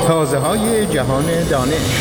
تازه‌های جهان دانش.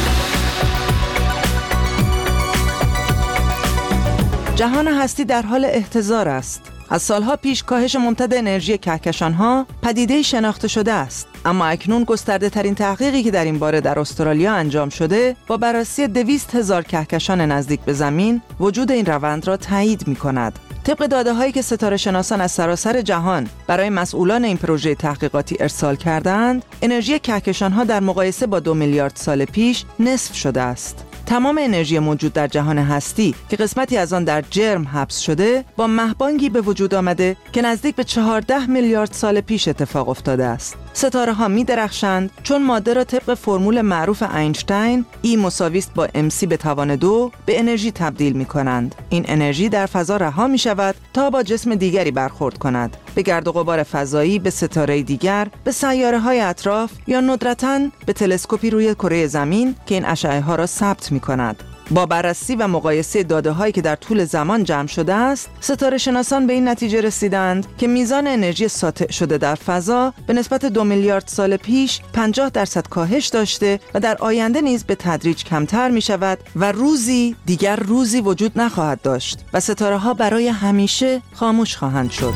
جهان هستی در حال احتضار است. از سالها پیش کاهش ممتد انرژی کهکشان‌ها پدیده‌ای شناخته شده است، اما اکنون گسترده ترین تحقیقی که در این باره در استرالیا انجام شده با بررسی 200,000 کهکشان نزدیک به زمین وجود این روند را تایید می‌کند. طبق داده‌هایی که ستاره شناسان از سراسر جهان برای مسئولان این پروژه تحقیقاتی ارسال کردند، انرژی کهکشان‌ها در مقایسه با 2 میلیارد سال پیش نصف شده است. تمام انرژی موجود در جهان هستی که قسمتی از آن در جرم حبس شده با مهبانگی به وجود آمده که نزدیک به 14 میلیارد سال پیش اتفاق افتاده است. ستاره ها می درخشند چون ماده را طبق فرمول معروف اینشتین E= با mc به توان 2 به انرژی تبدیل می کنند. این انرژی در فضا رها می شود تا با جسم دیگری برخورد کند، به گرد و غبار فضایی، به ستاره دیگر، به سیاره های اطراف یا ندرتاً به تلسکوپی روی کره زمین که این اشعه ها را ثبت می کند. با بررسی و مقایسه داده‌هایی که در طول زمان جمع شده است، ستاره شناسان به این نتیجه رسیدند که میزان انرژی ساطع شده در فضا به نسبت 2 میلیارد سال پیش 50% کاهش داشته و در آینده نیز به تدریج کمتر می شود و روزی دیگر روزی وجود نخواهد داشت و ستاره‌ها برای همیشه خاموش خواهند شد.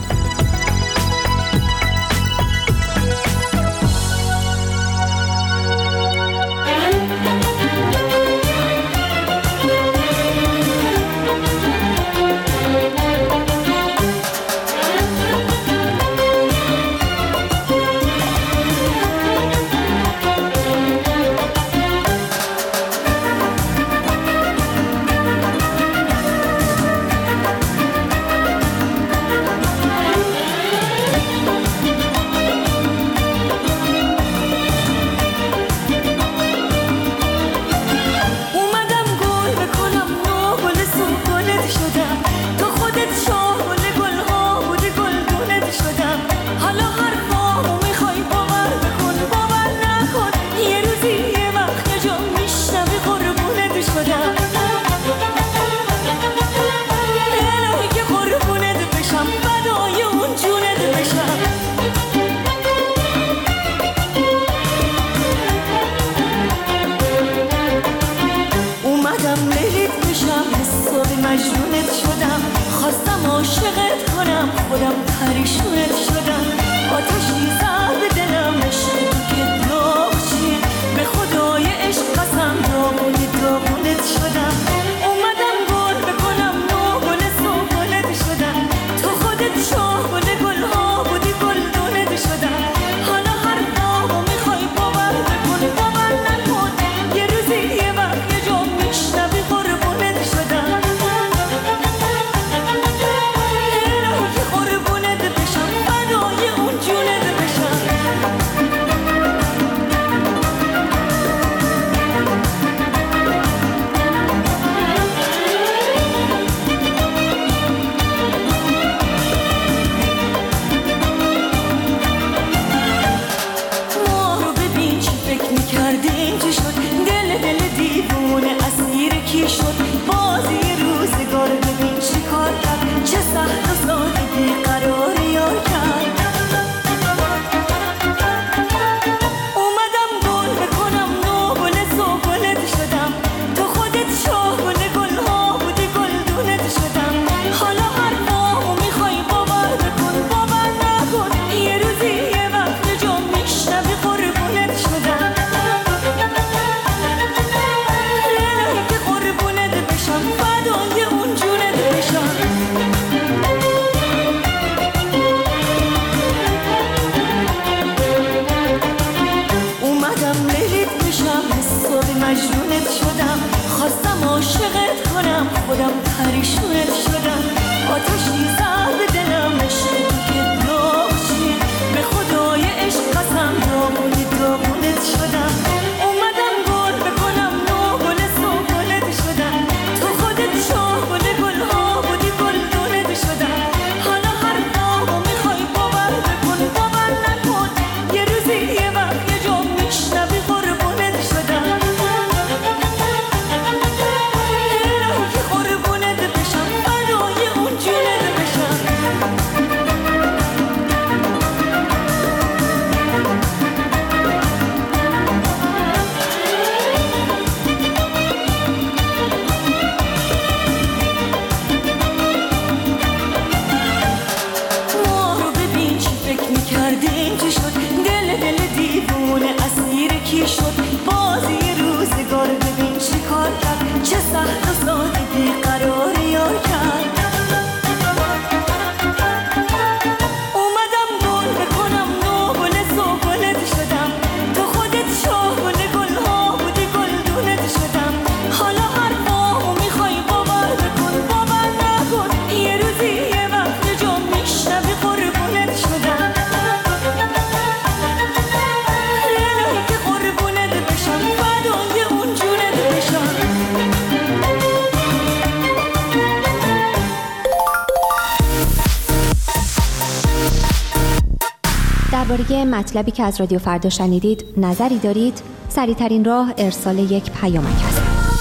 درباره مطلبی که از رادیو فردا شنیدید نظری دارید؟ سریع‌ترین راه ارسال یک پیامک است.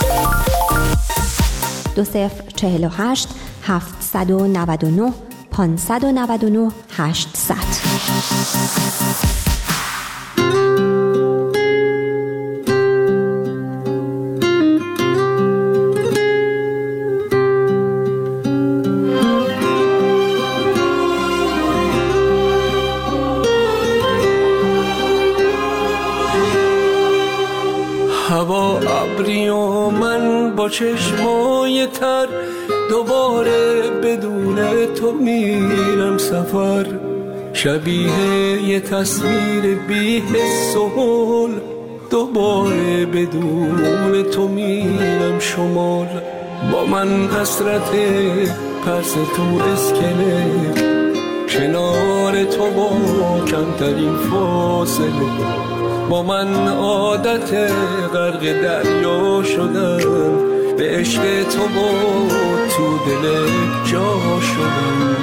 2048 799 599 800. هوا ابری و من با چشمای تر دوباره بدون تو میرم سفر، شبیه یه تصویر بی حس و حال، دوباره بدون تو میرم شمال. با من حسرت پرس تو اسکله، کنار تو با کمترین فاصله. با من عادت غرق دریا شدن، به عشق تو با تو دل جا شدن.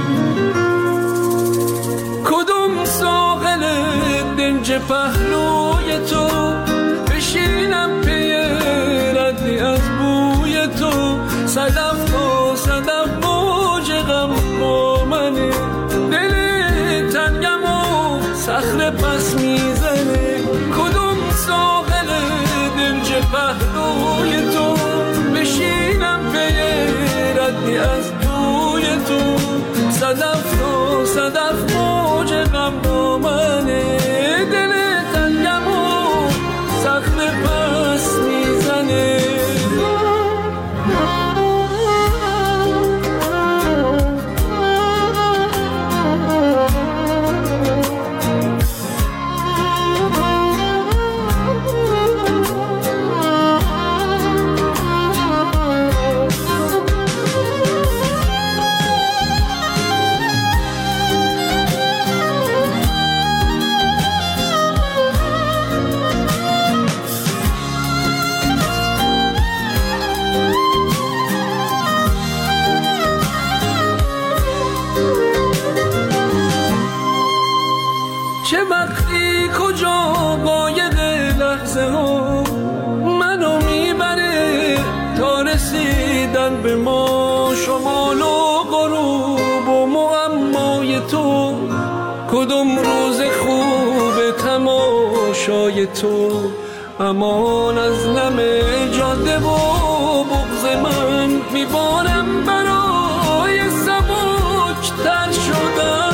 کدوم ساحل دنج پهلوی تو بشینم پی ردی از بوی تو، صدف تا صدف موج غم با منه، دل تنگم و صخره پس میزنه. کدوم ساحل دنج پهلوی تو بشینم پی ردی از بوی تو، صدف تا صدف موج غم با منه، دل تنگم و صخره پس میزنه. چه وقتی کجا قایق لحظه ها منو میبره تا رسیدن به ما، شمال و غروب و معمای تو. کدوم روز خوب تماشای تو، امان از نم جاده و بغض من، میبارم برای سبک تر شدن.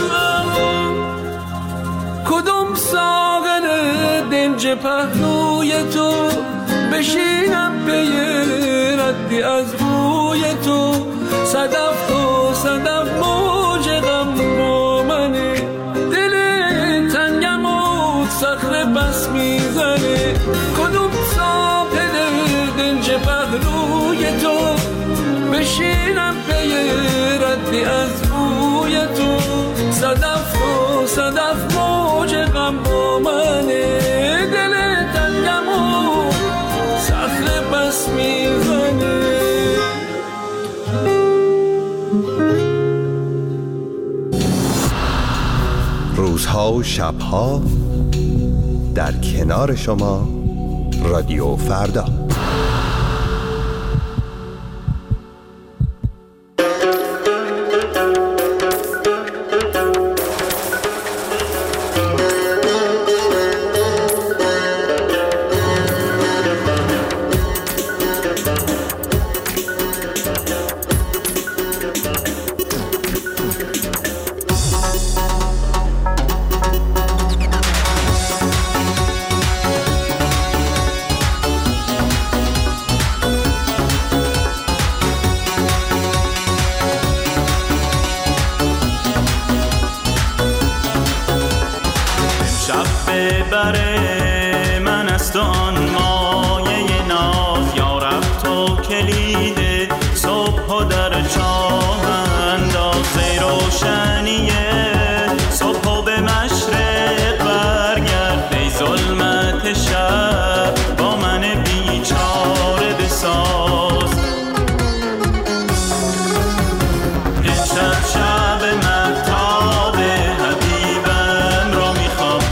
کدوم ساغر دنج پهلوی تو بشینم پی ردی از بوی تو، صدف تا صدف موج غم با منه، دل تنگم و صخره بس میزنه. کدوم ساغر دنج پهلوی تو بشینم پی ردی از بوی تو، صدف تا صدف موج غم با منه، دل تنگم و صخره بس میزنه. روزها و شبها در کنار شما رادیو فردا. بره من است آن مایه ناز، یا رب تو کلید صبح و در چاه انداز، روشنیه صبح و به مشرق برگرد، ای ظلمت شب با من بیچاره بساز. امشب شب مهتاب حبیبم را میخوام،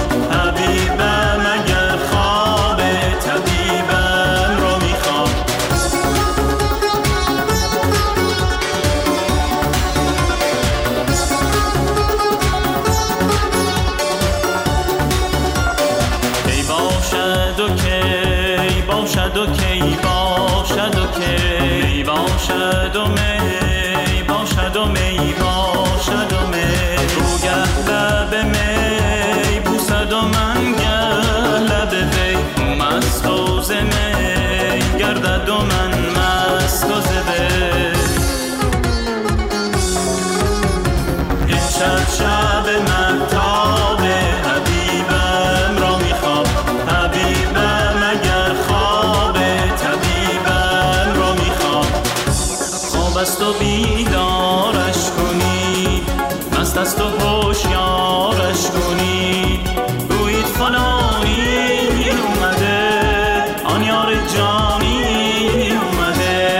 باشد و کی باشد و کی باشد و می باشد و می باشد و می بوگه لب می بوسد و من گه لب وی مست و زمی گردد و من مست و زوی امشب شب مهتاب حبیبم را میخواب حبیبم اگر خواب طبیبم را میخواب خواب است و بیدارش کنید مست است و هوشیارش کنید گویید فلانی اومده آن یار جانی اومده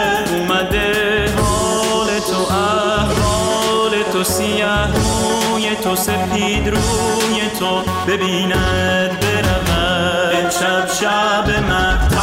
حال تو احوال تو سیه روی تو سپید روی تو ببیند برود امشب شب مهتاب